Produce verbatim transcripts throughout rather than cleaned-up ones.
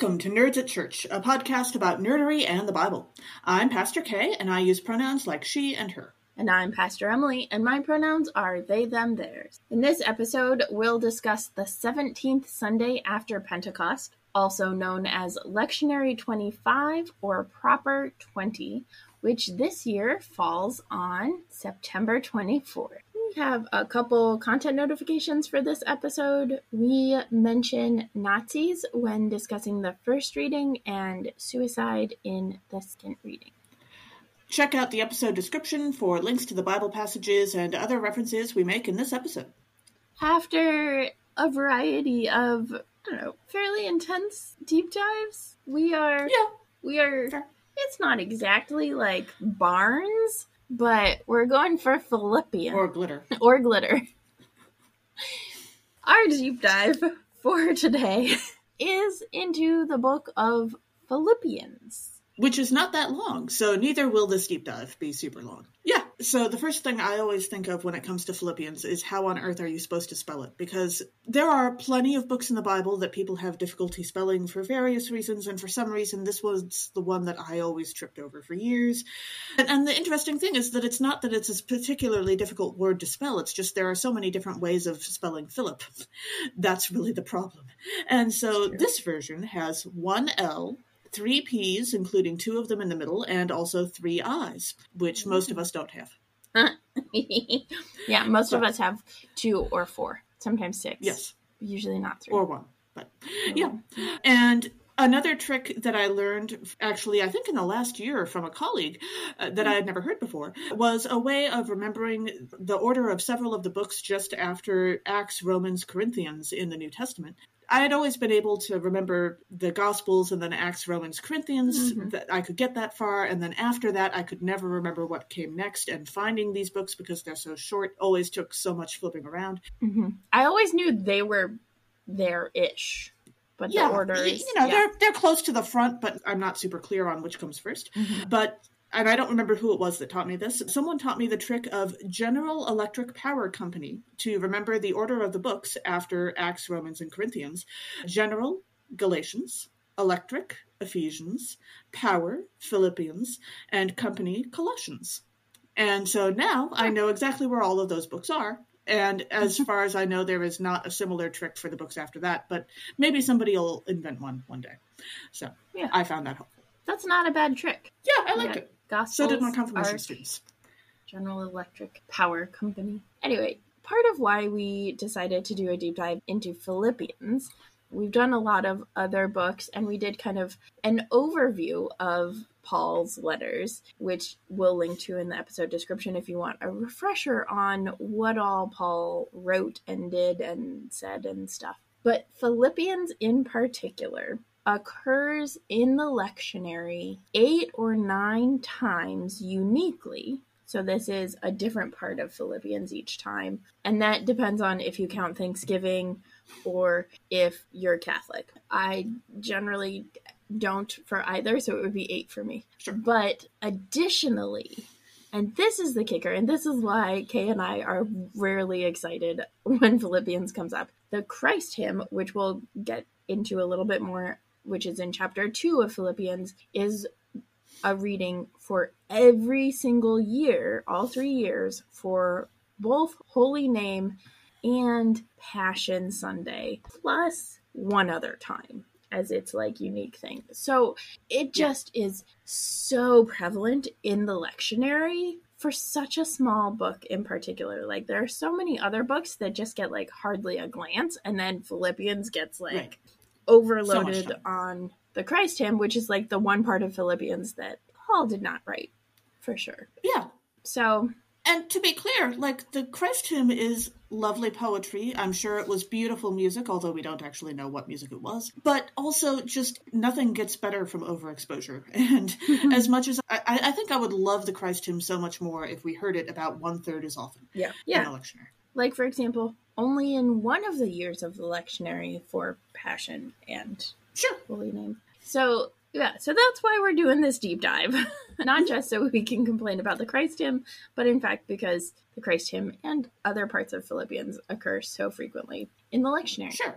Welcome to Nerds at Church, a podcast about nerdery and the Bible. I'm Pastor Kay, and I use pronouns like she and her. And I'm Pastor Emily, and my pronouns are they, them, theirs. In this episode, we'll discuss the seventeenth Sunday after Pentecost, also known as Lectionary twenty-five or Proper twenty, which this year falls on September twenty-fourth. We have a couple content notifications for this episode. We mention Nazis when discussing the first reading and suicide in the second reading. Check out the episode description for links to the Bible passages and other references we make in this episode. After a variety of, I don't know, fairly intense deep dives, we are, yeah, we are, sure. It's not exactly like Barnes, but we're going for Philippians. Or glitter. Or glitter. Our deep dive for today is into the book of Philippians. Which is not that long, so neither will this deep dive be super long. Yeah, so the first thing I always think of when it comes to Philippians is how on earth are you supposed to spell it? Because there are plenty of books in the Bible that people have difficulty spelling for various reasons, and for some reason this was the one that I always tripped over for years. And, and the interesting thing is that it's not that it's a particularly difficult word to spell, it's just there are so many different ways of spelling Philip. That's really the problem. And so this version has one L, three P's, including two of them in the middle, and also three I's, which most of us don't have. Yeah, most but, of us have two or four, sometimes six. Yes. Usually not three. Or one, but yeah. And another trick that I learned, actually, I think in the last year from a colleague uh, that I had never heard before, was a way of remembering the order of several of the books just after Acts, Romans, Corinthians in the New Testament. I had always been able to remember the Gospels and then Acts, Romans, Corinthians, mm-hmm. that I could get that far, and then after that I could never remember what came next, and finding these books, because they're so short, always took so much flipping around. Mm-hmm. I always knew they were there-ish, but yeah, the order is... You know, yeah. they're, they're close to the front, but I'm not super clear on which comes first. Mm-hmm. But... And I don't remember who it was that taught me this. Someone taught me the trick of General Electric Power Company to remember the order of the books after Acts, Romans, and Corinthians. General, Galatians, Electric, Ephesians, Power, Philippians, and Company, Colossians. And so now I know exactly where all of those books are. And as far as I know, there is not a similar trick for the books after that, but maybe somebody will invent one one day. So yeah. I found that helpful. That's not a bad trick. Yeah, I liked yeah. it. Gospels, so did my confirmation Ark, students. General Electric Power Company. Anyway, part of why we decided to do a deep dive into Philippians, we've done a lot of other books, and we did kind of an overview of Paul's letters, which we'll link to in the episode description if you want a refresher on what all Paul wrote and did and said and stuff. But Philippians in particular occurs in the lectionary eight or nine times uniquely. So this is a different part of Philippians each time. And that depends on if you count Thanksgiving or if you're Catholic. I generally don't for either, so it would be eight for me. Sure. But additionally, and this is the kicker, and this is why Kay and I are rarely excited when Philippians comes up. The Christ hymn, which we'll get into a little bit more, which is in chapter two of Philippians, is a reading for every single year, all three years, for both Holy Name and Passion Sunday, plus one other time as its like unique thing. So it just yeah. is so prevalent in the lectionary for such a small book in particular. Like there are so many other books that just get like hardly a glance, and then Philippians gets like right. overloaded so on the Christ hymn, which is like the one part of Philippians that Paul did not write, for sure. Yeah. So... And to be clear, like, the Christ hymn is lovely poetry. I'm sure it was beautiful music, although we don't actually know what music it was. But also, just nothing gets better from overexposure. And as much as I, I think I would love the Christ hymn so much more if we heard it about one-third as often. Yeah. Yeah. In a lectionary. Like, for example, only in one of the years of the lectionary for Passion and sure. Holy Name. So... Yeah, so that's why we're doing this deep dive. Not just so we can complain about the Christ hymn, but in fact because the Christ hymn and other parts of Philippians occur so frequently in the lectionary. Sure.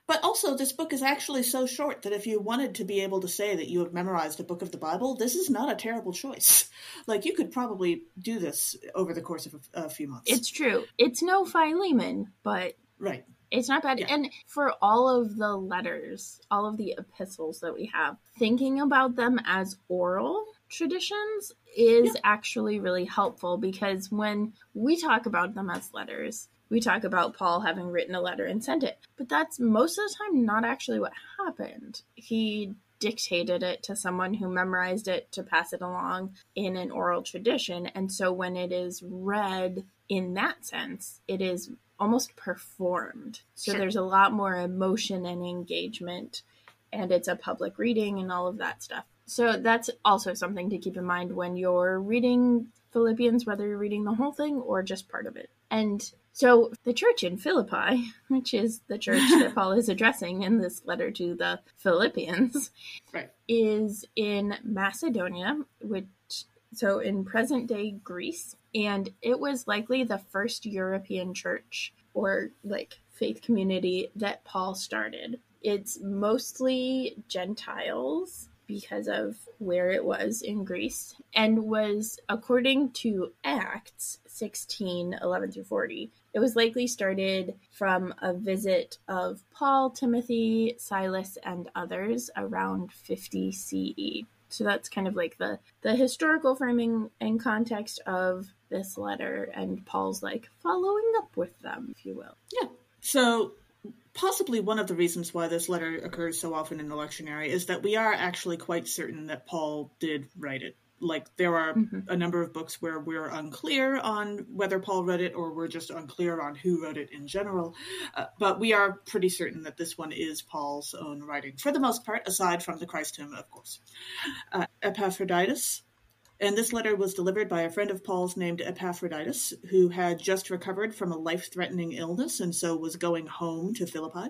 But also, this book is actually so short that if you wanted to be able to say that you have memorized a book of the Bible, this is not a terrible choice. Like, you could probably do this over the course of a, a few months. It's true. It's no Philemon, but right. It's not bad. Yeah. And for all of the letters, all of the epistles that we have, thinking about them as oral traditions is yeah. actually really helpful, because when we talk about them as letters, we talk about Paul having written a letter and sent it. But that's most of the time not actually what happened. He dictated it to someone who memorized it to pass it along in an oral tradition. And so when it is read in that sense, it is almost performed. So sure. There's a lot more emotion and engagement, and it's a public reading and all of that stuff. So that's also something to keep in mind when you're reading Philippians, whether you're reading the whole thing or just part of it. And so the church in Philippi, which is the church that Paul is addressing in this letter to the Philippians, right. is in Macedonia, which so in present-day Greece, and it was likely the first European church or like faith community that Paul started. It's mostly Gentiles because of where it was in Greece, and was, according to Acts sixteen, eleven through forty, it was likely started from a visit of Paul, Timothy, Silas, and others around fifty C E. So that's kind of like the, the historical framing and context of this letter, and Paul's like following up with them, if you will. Yeah. So possibly one of the reasons why this letter occurs so often in the lectionary is that we are actually quite certain that Paul did write it. Like, there are mm-hmm. a number of books where we're unclear on whether Paul wrote it, or we're just unclear on who wrote it in general. Uh, but we are pretty certain that this one is Paul's own writing, for the most part, aside from the Christ hymn, of course. Uh, Epaphroditus. And this letter was delivered by a friend of Paul's named Epaphroditus, who had just recovered from a life-threatening illness and so was going home to Philippi.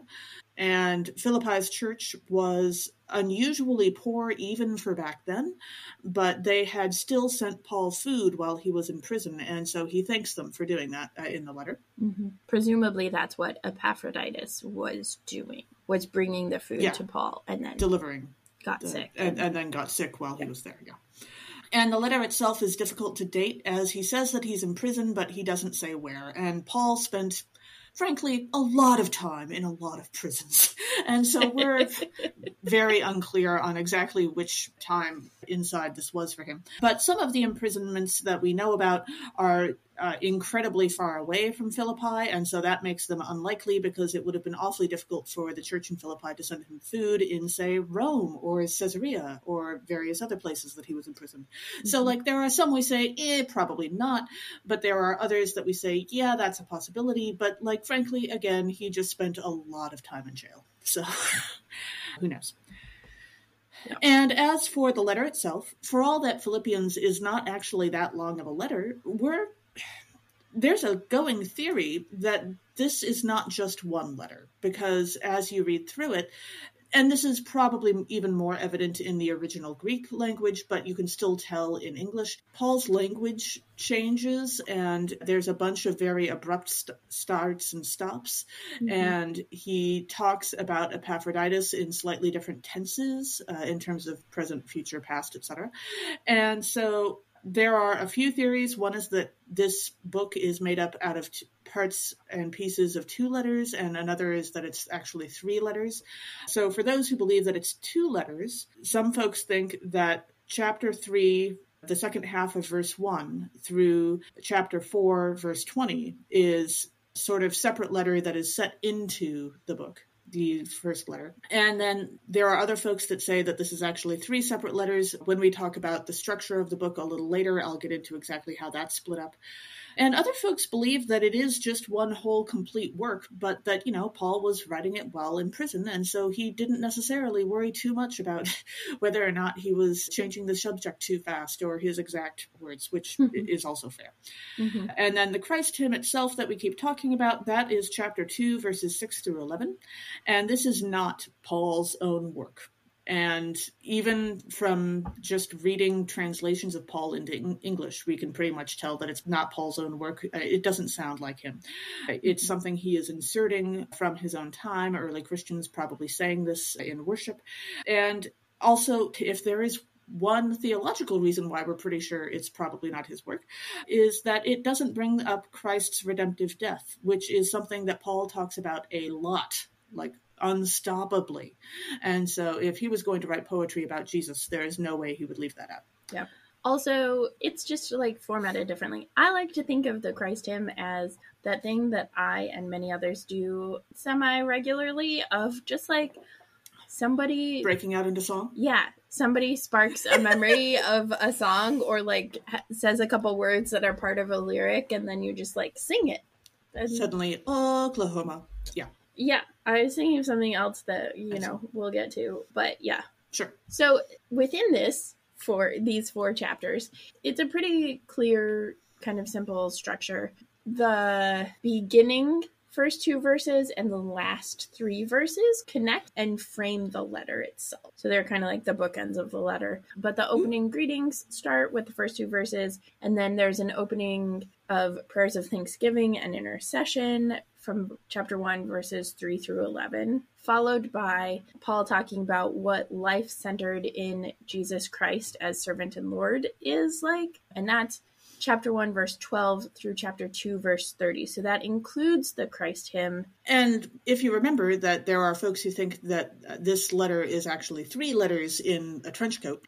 And Philippi's church was unusually poor even for back then, but they had still sent Paul food while he was in prison, and so he thanks them for doing that uh, in the letter. Mm-hmm. Presumably that's what Epaphroditus was doing, was bringing the food yeah. to Paul and then delivering. Got the, sick. And, and then got sick while yeah. he was there, yeah. And the letter itself is difficult to date, as he says that he's in prison, but he doesn't say where. And Paul spent, frankly, a lot of time in a lot of prisons. And so we're very unclear on exactly which time inside this was for him. But some of the imprisonments that we know about are uh, incredibly far away from Philippi, and so that makes them unlikely, because it would have been awfully difficult for the church in Philippi to send him food in, say, Rome or Caesarea or various other places that he was imprisoned. Mm-hmm. So, like, there are some we say, eh, probably not, but there are others that we say, yeah, that's a possibility, but, like, frankly, again, he just spent a lot of time in jail. So, who knows? Yeah. And as for the letter itself, for all that Philippians is not actually that long of a letter, we're there's a going theory that this is not just one letter, because as you read through it, and this is probably even more evident in the original Greek language, but you can still tell in English, Paul's language changes, and there's a bunch of very abrupt st- starts and stops, mm-hmm. and he talks about Epaphroditus in slightly different tenses uh, in terms of present, future, past, et cetera. And so there are a few theories. One is that this book is made up out of t- parts and pieces of two letters, and another is that it's actually three letters. So for those who believe that it's two letters, some folks think that chapter three, the second half of verse one, through chapter four, verse twenty, is sort of separate letter that is set into the book, the first letter. And then there are other folks that say that this is actually three separate letters. When we talk about the structure of the book a little later, I'll get into exactly how that's split up. And other folks believe that it is just one whole complete work, but that, you know, Paul was writing it while in prison, and so he didn't necessarily worry too much about whether or not he was changing the subject too fast or his exact words, which mm-hmm. is also fair. Mm-hmm. And then the Christ hymn itself that we keep talking about, that is chapter two, verses six through eleven. And this is not Paul's own work. And even from just reading translations of Paul into English, we can pretty much tell that it's not Paul's own work. It doesn't sound like him. It's something he is inserting from his own time. Early Christians probably sang this in worship. And also, if there is one theological reason why we're pretty sure it's probably not his work, is that it doesn't bring up Christ's redemptive death, which is something that Paul talks about a lot, like unstoppably. And so if he was going to write poetry about Jesus, there is no way he would leave that out. Yeah. Also, it's just like formatted differently. I like to think of the Christ hymn as that thing that I and many others do semi-regularly, of just like somebody breaking out into song. Yeah. Somebody sparks a memory of a song, or like ha- says a couple words that are part of a lyric, and then you just like sing it. And suddenly, Oklahoma. Yeah. Yeah, I was thinking of something else that, you know, we'll get to, but yeah. Sure. So within this, for these four chapters, it's a pretty clear, kind of simple structure. The beginning first two verses and the last three verses connect and frame the letter itself. So they're kind of like the bookends of the letter. But the opening greetings start with the first two verses, and then there's an opening of prayers of thanksgiving and intercession from chapter one, verses three through eleven, followed by Paul talking about what life centered in Jesus Christ as servant and Lord is like. And that's chapter one, verse twelve through chapter two, verse thirty. So that includes the Christ hymn. And if you remember that there are folks who think that this letter is actually three letters in a trench coat,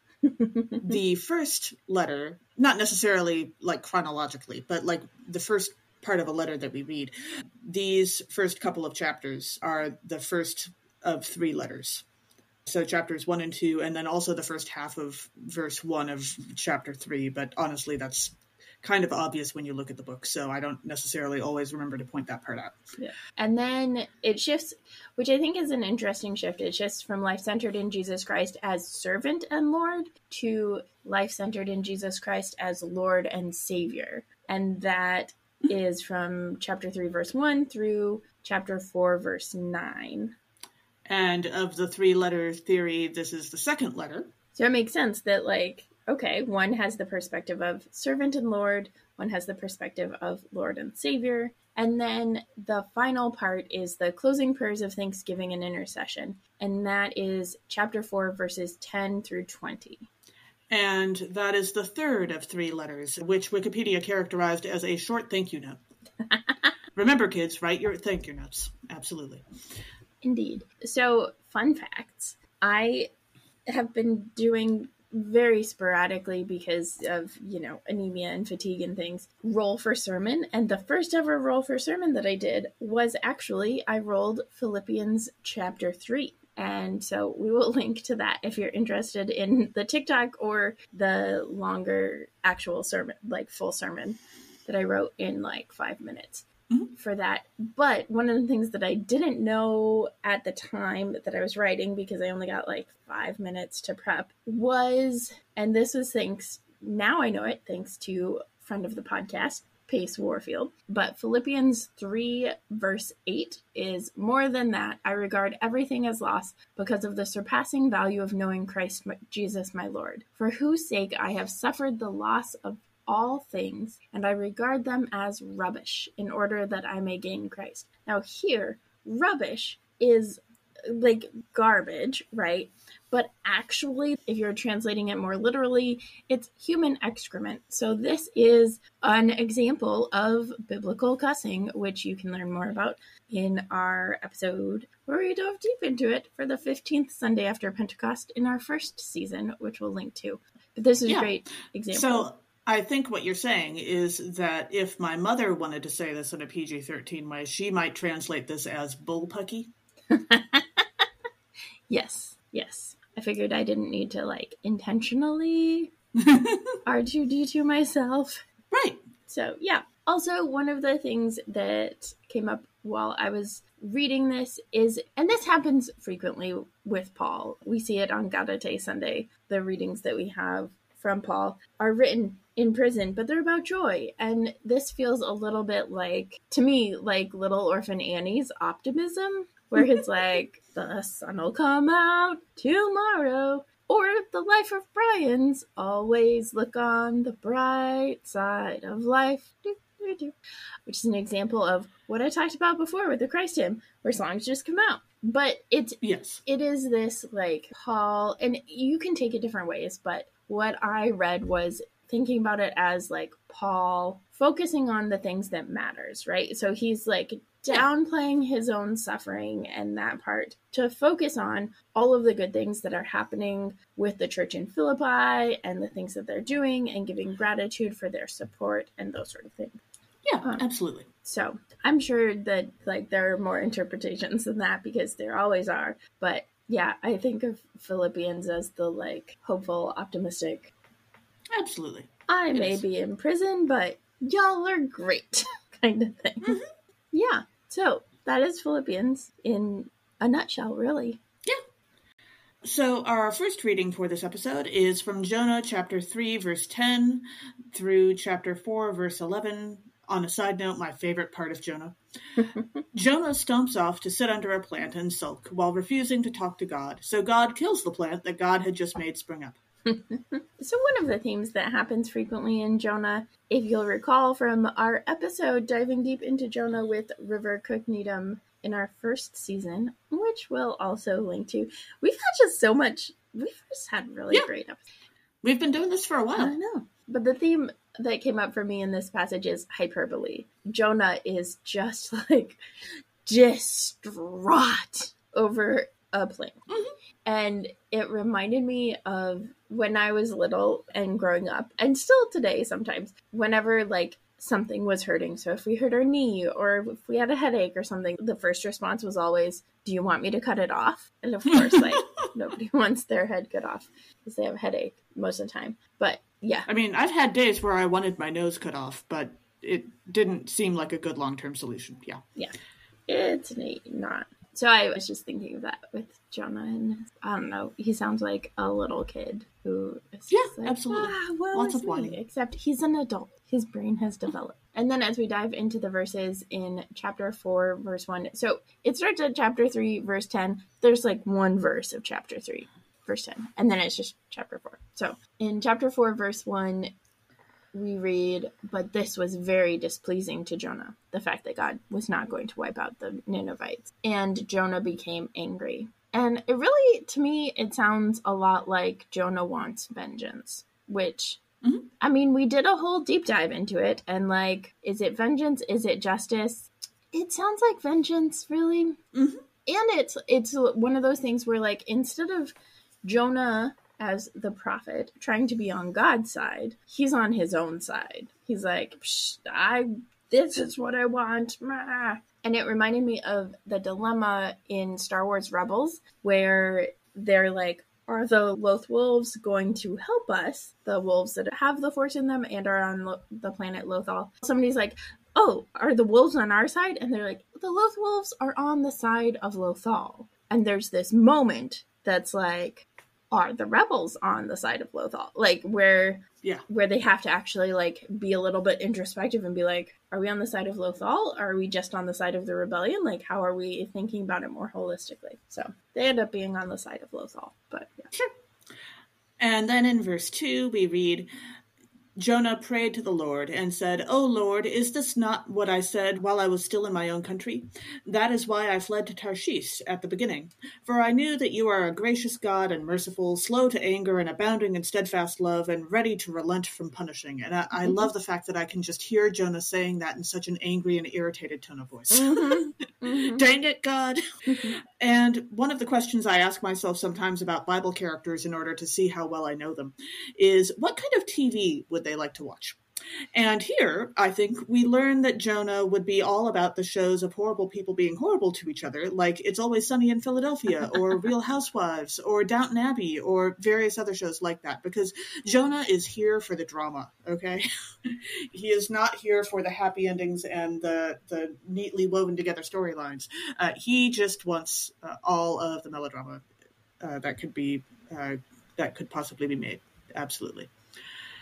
the first letter, not necessarily like chronologically, but like the first part of a letter that we read, these first couple of chapters are the first of three letters. So chapters one and two, and then also the first half of verse one of chapter three. But honestly, that's kind of obvious when you look at the book, so I don't necessarily always remember to point that part out. Yeah. And then it shifts, which I think is an interesting shift. It shifts from life-centered in Jesus Christ as servant and Lord to life-centered in Jesus Christ as Lord and Savior. And that is from chapter three, verse one through chapter four, verse nine. And of the three-letter theory, this is the second letter. So it makes sense that, like, okay, one has the perspective of servant and Lord, one has the perspective of Lord and Savior, and then the final part is the closing prayers of thanksgiving and intercession, and that is chapter four, verses ten through twenty. And that is the third of three letters, which Wikipedia characterized as a short thank you note. Remember, kids, write your thank you notes. Absolutely. Indeed. So, fun facts. I have been doing very sporadically, because of, you know, anemia and fatigue and things, roll for sermon. And the first ever roll for sermon that I did was actually, I rolled Philippians chapter three. And so we will link to that if you're interested in the TikTok or the longer actual sermon, like full sermon that I wrote in like five minutes. Mm-hmm. For that. But one of the things that I didn't know at the time that I was writing, because I only got like five minutes to prep, was, and this was thanks, now I know it, thanks to friend of the podcast, Pace Warfield, but Philippians three, verse eight is, more than that, I regard everything as loss because of the surpassing value of knowing Christ Jesus my Lord, for whose sake I have suffered the loss of all things, and I regard them as rubbish in order that I may gain Christ. Now here, rubbish is like garbage, right? But actually, if you're translating it more literally, it's human excrement. So this is an example of biblical cussing, which you can learn more about in our episode where we dove deep into it for the fifteenth Sunday after Pentecost in our first season, which we'll link to. But this is yeah. a great example. So I think what you're saying is that if my mother wanted to say this in a P G thirteen way, she might translate this as bullpucky. Yes, yes. I figured I didn't need to, like, intentionally R two D two myself. Right. So, yeah. Also, one of the things that came up while I was reading this is, and this happens frequently with Paul, we see it on Gaudete Sunday, the readings that we have from Paul are written in prison, but they're about joy. And this feels a little bit like, to me, like Little Orphan Annie's optimism, where it's like, the sun will come out tomorrow. Or the life of Brian's, always look on the bright side of life. Do, do, do. Which is an example of what I talked about before with the Christ hymn, where songs just come out. But it's, yes. it is this, like, Paul, and you can take it different ways, but what I read was thinking about it as, like, Paul focusing on the things that matters, right? So he's, like, downplaying his own suffering and that part to focus on all of the good things that are happening with the church in Philippi and the things that they're doing and giving gratitude for their support and those sort of things. Yeah, um, absolutely. So I'm sure that, like, there are more interpretations than that, because there always are. But yeah, I think of Philippians as the, like, hopeful, optimistic. Absolutely. I it may is. be in prison, but y'all are great kind of thing. Mm-hmm. Yeah. So that is Philippians in a nutshell, really. Yeah. So our first reading for this episode is from Jonah chapter three, verse ten through chapter four, verse eleven. On a side note, my favorite part of Jonah. Jonah stomps off to sit under a plant and sulk while refusing to talk to God. So God kills the plant that God had just made spring up. So one of the themes that happens frequently in Jonah, if you'll recall from our episode diving deep into Jonah with River Cook Needham in our first season, which we'll also link to, we've had just so much, we've just had really yeah. great episodes. We've been doing this for a while. I know. But the theme that came up for me in this passage is hyperbole. Jonah is just, like, distraught over a plant. Mm-hmm. And it reminded me of when I was little and growing up, and still today sometimes, whenever, like, something was hurting. So if we hurt our knee or if we had a headache or something, the first response was always, do you want me to cut it off? And of course, like, nobody wants their head cut off because they have a headache most of the time. But yeah. I mean, I've had days where I wanted my nose cut off, but it didn't seem like a good long-term solution. Yeah. Yeah. It's not. So I was just thinking of that with Jonah, and I don't know, he sounds like a little kid who is yeah, just like, absolutely. Ah, well, Lots of me. whining. Except he's an adult. His brain has developed. And then as we dive into the verses in chapter four, verse one, so it starts at chapter three, verse ten. There's like one verse of chapter three, verse ten, and then it's just chapter four. So in chapter four, verse one, we read, but this was very displeasing to Jonah, the fact that God was not going to wipe out the Ninevites. And Jonah became angry. And it really, to me, it sounds a lot like Jonah wants vengeance, which, mm-hmm. I mean, we did a whole deep dive into it. And, like, is it vengeance? Is it justice? It sounds like vengeance, really. Mm-hmm. And it's it's one of those things where, like, instead of Jonah as the prophet trying to be on God's side, he's on his own side. He's like, I, this is what I want. And it reminded me of the dilemma in Star Wars Rebels, where they're like, are the Loth Wolves going to help us? The wolves that have the Force in them and are on Lo- the planet Lothal. Somebody's like, oh, are the wolves on our side? And they're like, the Loth Wolves are on the side of Lothal. And there's this moment that's like, are the rebels on the side of Lothal? Like, where yeah. where they have to actually, like, be a little bit introspective and be like, are we on the side of Lothal? Or are we just on the side of the rebellion? Like, how are we thinking about it more holistically? So they end up being on the side of Lothal. But yeah. Sure. And then in verse two, we read, Jonah prayed to the Lord and said, O Lord, is this not what I said while I was still in my own country? That is why I fled to Tarshish at the beginning. For I knew that you are a gracious God and merciful, slow to anger and abounding in steadfast love and ready to relent from punishing. And I, I mm-hmm. love the fact that I can just hear Jonah saying that in such an angry and irritated tone of voice. Mm-hmm. Mm-hmm. Dang it, God. Mm-hmm. And one of the questions I ask myself sometimes about Bible characters in order to see how well I know them is, what kind of T V would they like to watch? And here, I think, we learn that Jonah would be all about the shows of horrible people being horrible to each other, like It's Always Sunny in Philadelphia, or Real Housewives, or Downton Abbey, or various other shows like that, because Jonah is here for the drama, okay? He is not here for the happy endings and the, the neatly woven together storylines. Uh, he just wants uh, all of the melodrama uh, that could be, uh, that could possibly be made. Absolutely.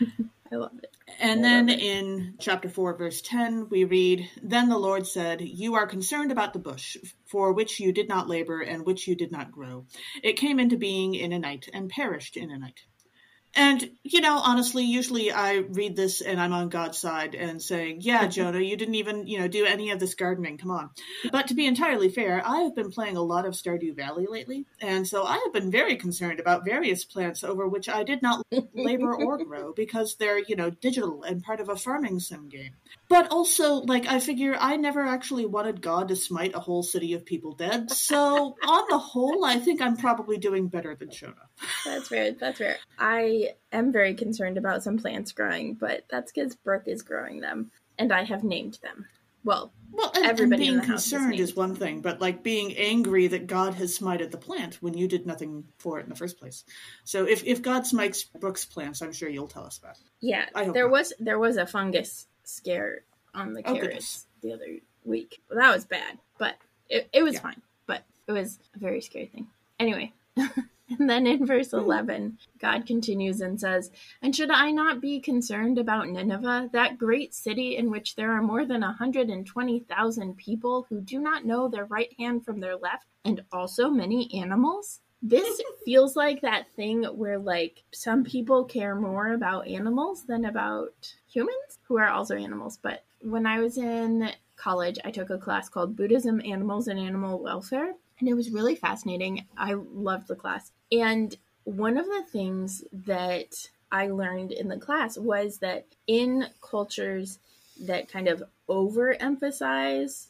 I love it. And I then love it. in chapter four, verse ten, we read, "Then the Lord said, you are concerned about the bush, for which you did not labor and which you did not grow. It came into being in a night and perished in a night." And, you know, honestly, usually I read this and I'm on God's side and saying, yeah, Jonah, you didn't even, you know, do any of this gardening. Come on. But to be entirely fair, I have been playing a lot of Stardew Valley lately. And so I have been very concerned about various plants over which I did not labor or grow because they're, you know, digital and part of a farming sim game. But also, like, I figure I never actually wanted God to smite a whole city of people dead. So on the whole, I think I'm probably doing better than Jonah. That's fair. That's fair. I am very concerned about some plants growing, but that's because Brooke is growing them, and I have named them. Well, well, and, everybody and being in the house concerned is, is one thing, but like being angry that God has smited the plant when you did nothing for it in the first place. So if, if God smites Brooke's plants, I'm sure you'll tell us about it. Yeah, I hope there not. was there was a fungus scare on the Oh, carrots the other week. Well, that was bad, but it, it was Yeah. fine. But it was a very scary thing. Anyway. And then in verse eleven, God continues and says, "And should I not be concerned about Nineveh, that great city in which there are more than one hundred twenty thousand people who do not know their right hand from their left, and also many animals?" This feels like that thing where, like, some people care more about animals than about humans, who are also animals. But when I was in college, I took a class called Buddhism, Animals, and Animal Welfare. And it was really fascinating. I loved the class. And one of the things that I learned in the class was that in cultures that kind of overemphasize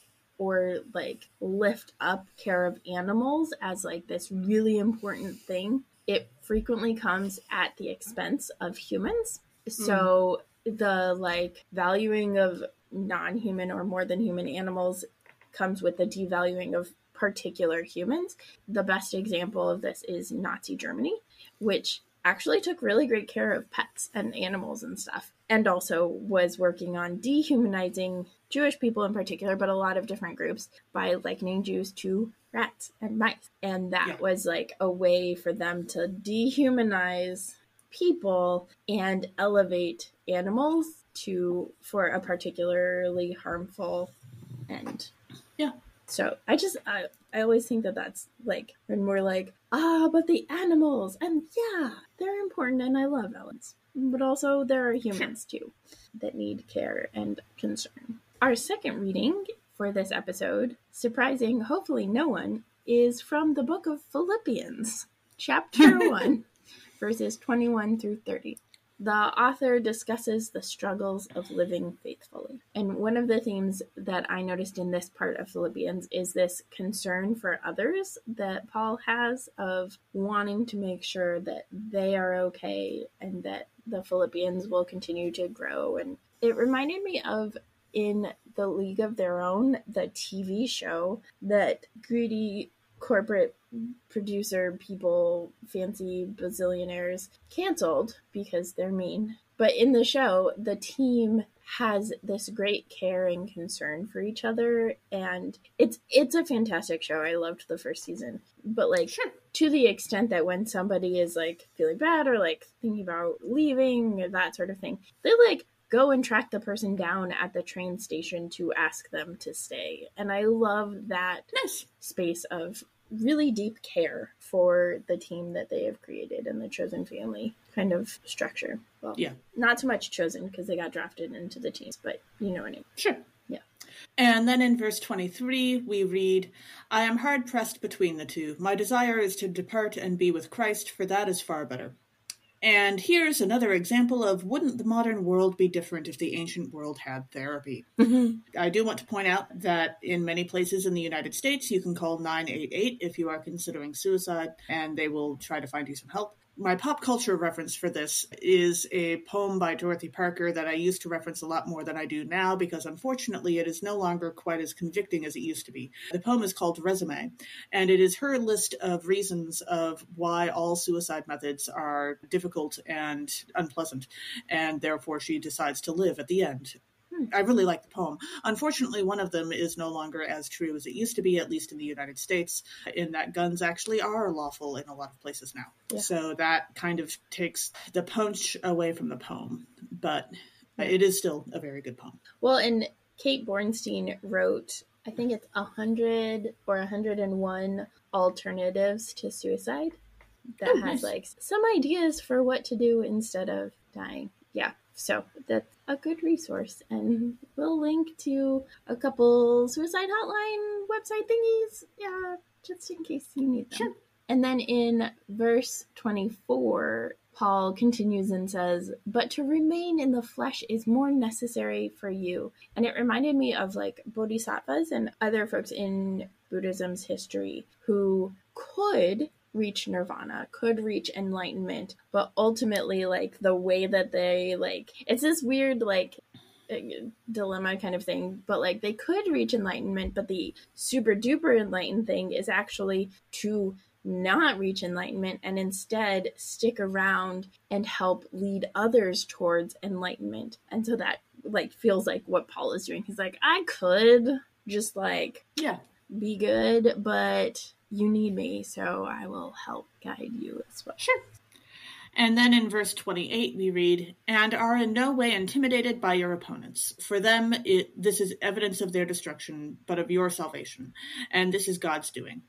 or like lift up care of animals as like this really important thing, it frequently comes at the expense of humans. So mm. the like valuing of non-human or more than human animals comes with the devaluing of particular humans. The best example of this is Nazi Germany, which actually took really great care of pets and animals and stuff, and also was working on dehumanizing Jewish people in particular, but a lot of different groups, by likening Jews to rats and mice. And that yeah. was like a way for them to dehumanize people and elevate animals to for a particularly harmful end. Yeah. So I just, I, I always think that that's like, when we're like, ah, but the animals, and yeah, they're important and I love elements. But also there are humans too that need care and concern. Our second reading for this episode, surprising hopefully no one, is from the book of Philippians, chapter one, verses twenty-one through thirty. The author discusses the struggles of living faithfully. And one of the themes that I noticed in this part of Philippians is this concern for others that Paul has of wanting to make sure that they are okay and that the Philippians will continue to grow. And it reminded me of in The League of Their Own, the T V show that greedy corporate producer people, fancy bazillionaires, canceled because they're mean. But in the show, the team has this great care and concern for each other, and it's it's a fantastic show. I loved the first season. But like sure. to the extent that when somebody is like feeling bad or like thinking about leaving or that sort of thing, they like go and track the person down at the train station to ask them to stay. And I love that nice. space of really deep care for the team that they have created and the chosen family kind of structure. Well, yeah. not so much chosen because they got drafted into the teams, but you know what I mean. Sure. Yeah. And then in verse twenty-three, we read, "I am hard pressed between the two. My desire is to depart and be with Christ, for that is far better." And here's another example of wouldn't the modern world be different if the ancient world had therapy? Mm-hmm. I do want to point out that in many places in the United States, you can call nine eight eight if you are considering suicide, and they will try to find you some help. My pop culture reference for this is a poem by Dorothy Parker that I used to reference a lot more than I do now because unfortunately it is no longer quite as convicting as it used to be. The poem is called Resume, and it is her list of reasons of why all suicide methods are difficult and unpleasant, and therefore she decides to live at the end. I really like the poem. Unfortunately, one of them is no longer as true as it used to be, at least in the United States, in that guns actually are lawful in a lot of places now. Yeah. So that kind of takes the punch away from the poem, but yeah. It is still a very good poem. Well, and Kate Bornstein wrote, I think it's one hundred or one hundred one alternatives to suicide that oh, has nice. like some ideas for what to do instead of dying. Yeah, so that's a good resource, and we'll link to a couple suicide hotline website thingies, yeah, just in case you need them. Sure. And then in verse twenty-four, Paul continues and says, "But to remain in the flesh is more necessary for you." And it reminded me of like bodhisattvas and other folks in Buddhism's history who could reach nirvana, could reach enlightenment, but ultimately like the way that they like, it's this weird like dilemma kind of thing, but like they could reach enlightenment, but the super duper enlightened thing is actually to not reach enlightenment and instead stick around and help lead others towards enlightenment. And so that like feels like what Paul is doing. He's like, I could just like yeah be good, but you need me, so I will help guide you as well. Sure. And then in verse twenty-eight we read, "And are in no way intimidated by your opponents. For them it, this is evidence of their destruction, but of your salvation. And this is God's doing."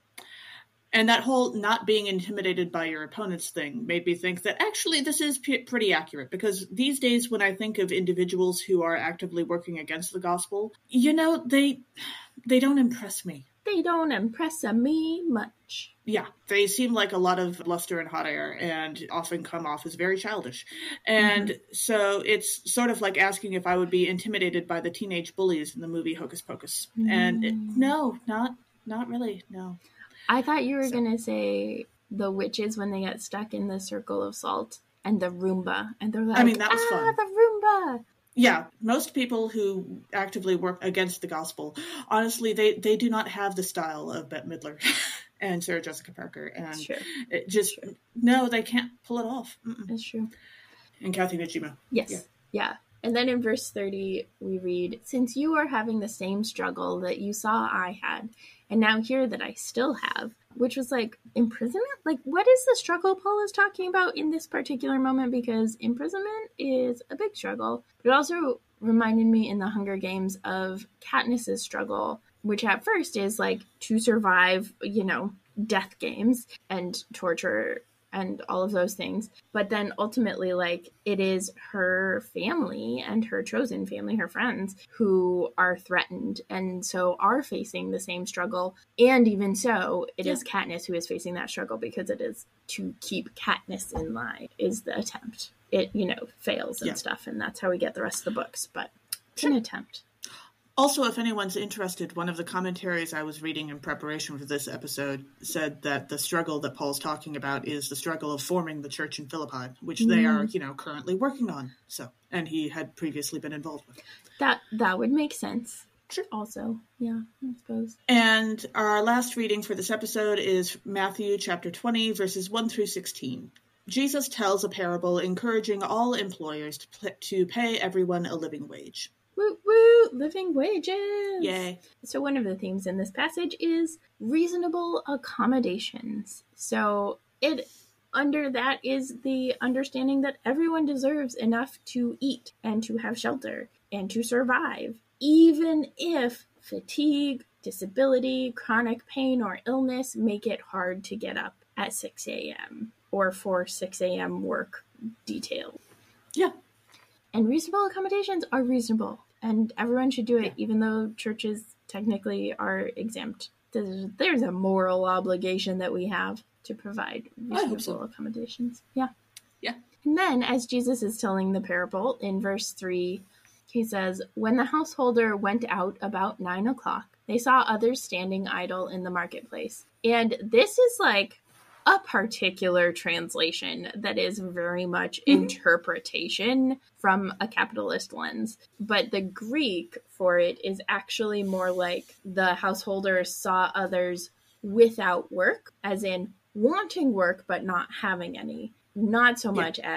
And that whole not being intimidated by your opponents thing made me think that actually this is p- pretty accurate, because these days when I think of individuals who are actively working against the gospel, you know, they they don't impress me. They don't impress me much. Yeah, they seem like a lot of bluster and hot air and often come off as very childish. And mm-hmm. so it's sort of like asking if I would be intimidated by the teenage bullies in the movie Hocus Pocus. Mm. And it, no, not not really, no. I thought you were so. going to say the witches when they get stuck in the circle of salt and the Roomba. And they're like, I mean, that was ah, fun. the Roomba. Yeah, most people who actively work against the gospel, honestly, they, they do not have the style of Bette Midler and Sarah Jessica Parker. And sure. it just, sure. no, they can't pull it off. Mm-mm. That's true. And Kathy Najima. Yes. Yeah. yeah. And then in verse thirty, we read, "Since you are having the same struggle that you saw I had, and now hear that I still have," which was like imprisonment? Like, what is the struggle Paul is talking about in this particular moment? Because imprisonment is a big struggle. But it also reminded me in the Hunger Games of Katniss's struggle, which at first is like to survive, you know, death games and torture and all of those things. But then ultimately, like, it is her family and her chosen family, her friends, who are threatened and so are facing the same struggle. And even so, it yeah. is Katniss who is facing that struggle, because it is to keep Katniss in line is the attempt. It, you know, fails and yeah. stuff, and that's how we get the rest of the books. But it's an attempt. Also, if anyone's interested, one of the commentaries I was reading in preparation for this episode said that the struggle that Paul's talking about is the struggle of forming the church in Philippi, which mm. they are, you know, currently working on. So, and he had previously been involved with. That that would make sense. Sure. Also, yeah, I suppose. And our last reading for this episode is Matthew chapter twenty, verses one through sixteen. Jesus tells a parable encouraging all employers to, pl- to pay everyone a living wage. Woo woo, living wages. Yay. So one of the themes in this passage is reasonable accommodations. So it under that is the understanding that everyone deserves enough to eat and to have shelter and to survive, even if fatigue, disability, chronic pain, or illness make it hard to get up at six a.m. or for six a.m. work detail. Yeah. And reasonable accommodations are reasonable, and everyone should do it, yeah. even though churches technically are exempt. There's, there's a moral obligation that we have to provide reasonable so. accommodations. Yeah. Yeah. And then, as Jesus is telling the parable in verse three, he says, "When the householder went out about nine o'clock, they saw others standing idle in the marketplace." And this is like a particular translation that is very much mm-hmm. interpretation from a capitalist lens. But the Greek for it is actually more like the householder saw others without work, as in wanting work but not having any. Not so much yeah. as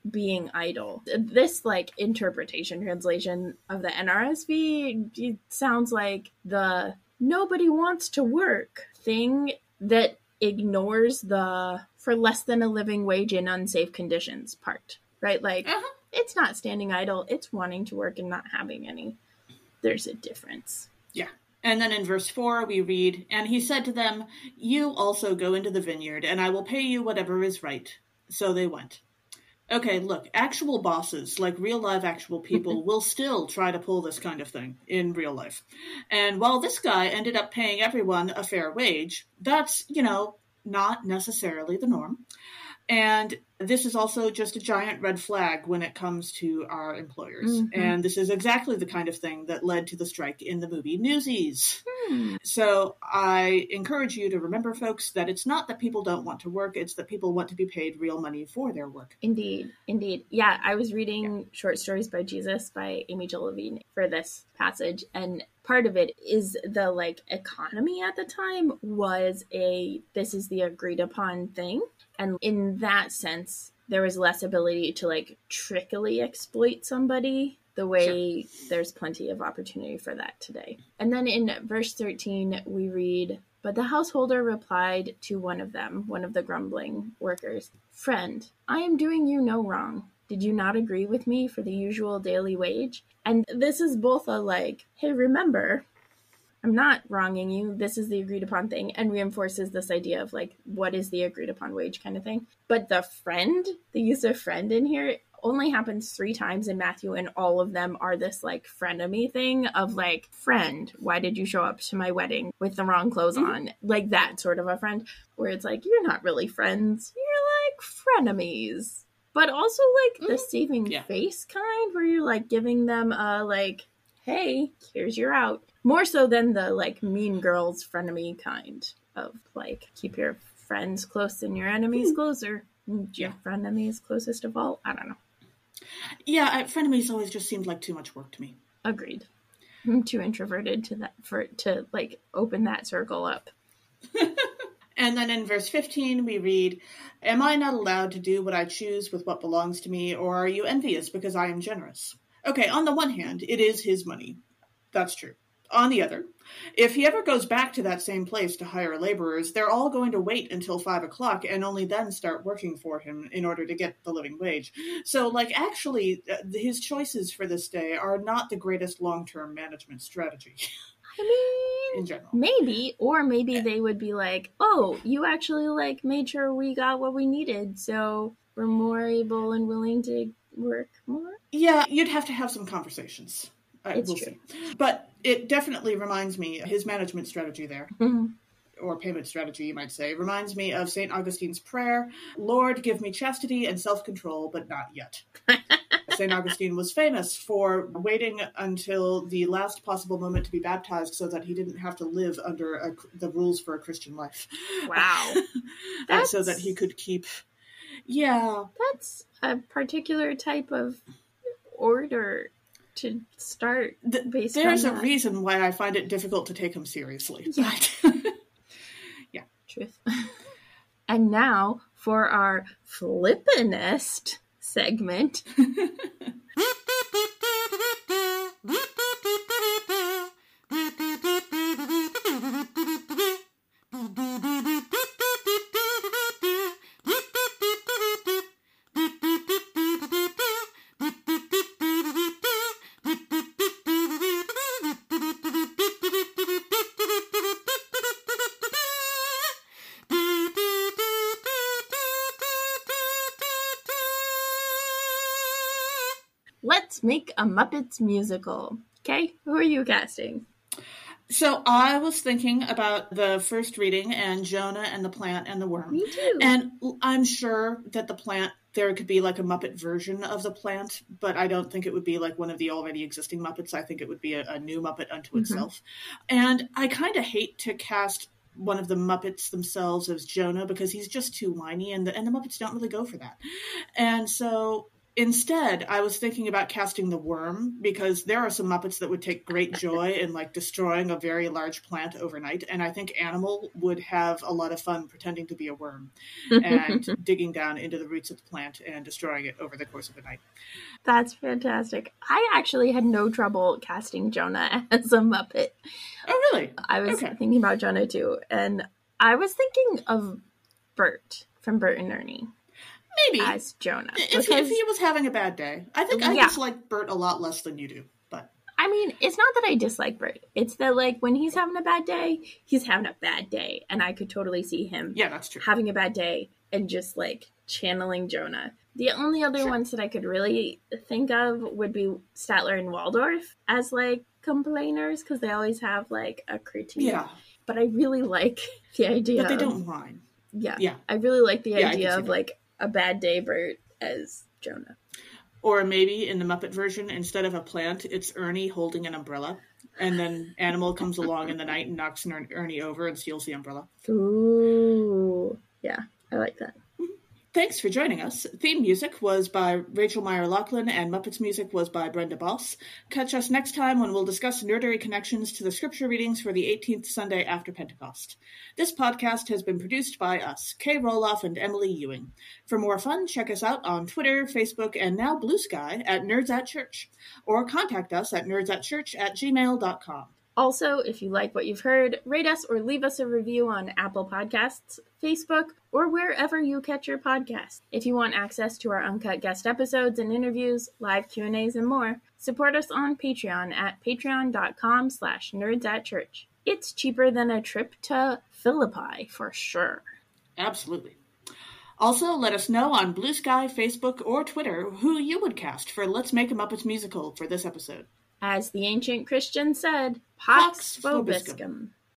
being idle. This like interpretation translation of the N R S V it sounds like the nobody wants to work thing that ignores the for less than a living wage in unsafe conditions part, right? Like uh-huh. It's not standing idle, it's wanting to work and not having any. There's a difference. Yeah. And then in verse four, we read, "And he said to them, 'You also go into the vineyard, and I will pay you whatever is right.' So they went." Okay, look, actual bosses, like real live actual people, will still try to pull this kind of thing in real life. And while this guy ended up paying everyone a fair wage, that's, you know, not necessarily the norm. And this is also just a giant red flag when it comes to our employers. Mm-hmm. And this is exactly the kind of thing that led to the strike in the movie Newsies. Hmm. So I encourage you to remember, folks, that it's not that people don't want to work, it's that people want to be paid real money for their work. Indeed, indeed. Yeah, I was reading yeah. Short Stories by Jesus by Amy Jill Levine for this passage, and part of it is the like economy at the time was a this is the agreed upon thing. And in that sense, there was less ability to like trickily exploit somebody the way sure. there's plenty of opportunity for that today. And then in verse thirteen, we read, "But the householder replied to one of them, one of the grumbling workers, 'Friend, I am doing you no wrong. Did you not agree with me for the usual daily wage?'" And this is both a like, hey, remember, I'm not wronging you. This is the agreed upon thing, and reinforces this idea of like, what is the agreed upon wage kind of thing. But the friend, the use of friend in here only happens three times in Matthew, and all of them are this like frenemy thing of like, friend, why did you show up to my wedding with the wrong clothes mm-hmm. on? Like that sort of a friend, where it's like, you're not really friends. You're like frenemies. But also like mm-hmm. the saving yeah. face kind, where you're like giving them a like, hey, here's your out. More so than the, like, mean girls frenemy kind of, like, keep your friends close and your enemies closer. Your yeah. frenemies closest of all. I don't know. Yeah, I, frenemies always just seemed like too much work to me. Agreed. I'm too introverted to that for to, like, open that circle up. And then in verse fifteen, we read, "Am I not allowed to do what I choose with what belongs to me, or are you envious because I am generous?" Okay, on the one hand, it is his money. That's true. On the other, if he ever goes back to that same place to hire laborers, they're all going to wait until five o'clock and only then start working for him in order to get the living wage. So, like, actually, uh, his choices for this day are not the greatest long-term management strategy. I mean, in general. Maybe, or maybe yeah. they would be like, oh, you actually, like, made sure we got what we needed, so we're more able and willing to work more? Yeah, you'd have to have some conversations. Uh, it's we'll true. See. But it definitely reminds me, his management strategy there, mm-hmm. or payment strategy, you might say, reminds me of Saint Augustine's prayer, "Lord, give me chastity and self-control, but not yet." Saint Augustine was famous for waiting until the last possible moment to be baptized so that he didn't have to live under a, the rules for a Christian life. Wow. And so that he could keep... Yeah. That's a particular type of order to start based the, There's on a that. reason why I find it difficult to take him seriously. Yeah. Yeah. Truth. And now for our flippinest segment. Let's make a Muppets musical. Okay, who are you casting? So I was thinking about the first reading and Jonah and the plant and the worm. Me too. And I'm sure that the plant, there could be like a Muppet version of the plant, but I don't think it would be like one of the already existing Muppets. I think it would be a, a new Muppet unto mm-hmm. itself. And I kind of hate to cast one of the Muppets themselves as Jonah because he's just too whiny, and the, and the Muppets don't really go for that. And so Instead, I was thinking about casting the worm, because there are some Muppets that would take great joy in like destroying a very large plant overnight, and I think Animal would have a lot of fun pretending to be a worm and digging down into the roots of the plant and destroying it over the course of a night. That's fantastic. I actually had no trouble casting Jonah as a Muppet. Oh, really? I was Okay. thinking about Jonah too, and I was thinking of Bert from Bert and Ernie. Maybe. As Jonah. If he, if he was having a bad day. I think I Yeah. dislike Bert a lot less than you do, but... I mean, it's not that I dislike Bert. It's that, like, when he's having a bad day, he's having a bad day. And I could totally see him Yeah, that's true. having a bad day and just, like, channeling Jonah. The only other Sure. ones that I could really think of would be Statler and Waldorf as, like, complainers, because they always have, like, a critique. Yeah, But I really like the idea but they of... don't whine. Yeah. Yeah. I really like the Yeah, I can idea see of, that. like, a bad day Bert as Jonah. Or maybe in the Muppet version, instead of a plant, it's Ernie holding an umbrella. And then Animal comes along in the night and knocks Er- Ernie over and steals the umbrella. Ooh. Yeah, I like that. Thanks for joining us. Theme music was by Rachel Meyer-Laughlin, and Muppets music was by Brenda Boss. Catch us next time when we'll discuss nerdery connections to the scripture readings for the eighteenth Sunday after Pentecost. This podcast has been produced by us, Kay Roloff and Emily Ewing. For more fun, check us out on Twitter, Facebook, and now Blue Sky at Nerds at Church, or contact us at nerdsatchurch at gmail dot com. Also, if you like what you've heard, rate us or leave us a review on Apple Podcasts, Facebook, or wherever you catch your podcasts. If you want access to our uncut guest episodes and interviews, live Q and A's, and more, support us on Patreon at patreon.com slash nerdsatchurch. It's cheaper than a trip to Philippi, for sure. Absolutely. Also, let us know on Blue Sky, Facebook, or Twitter who you would cast for Let's Make a Muppets Musical for this episode. As the ancient Christians said, Pax Pax Vobiscum. Vobiscum.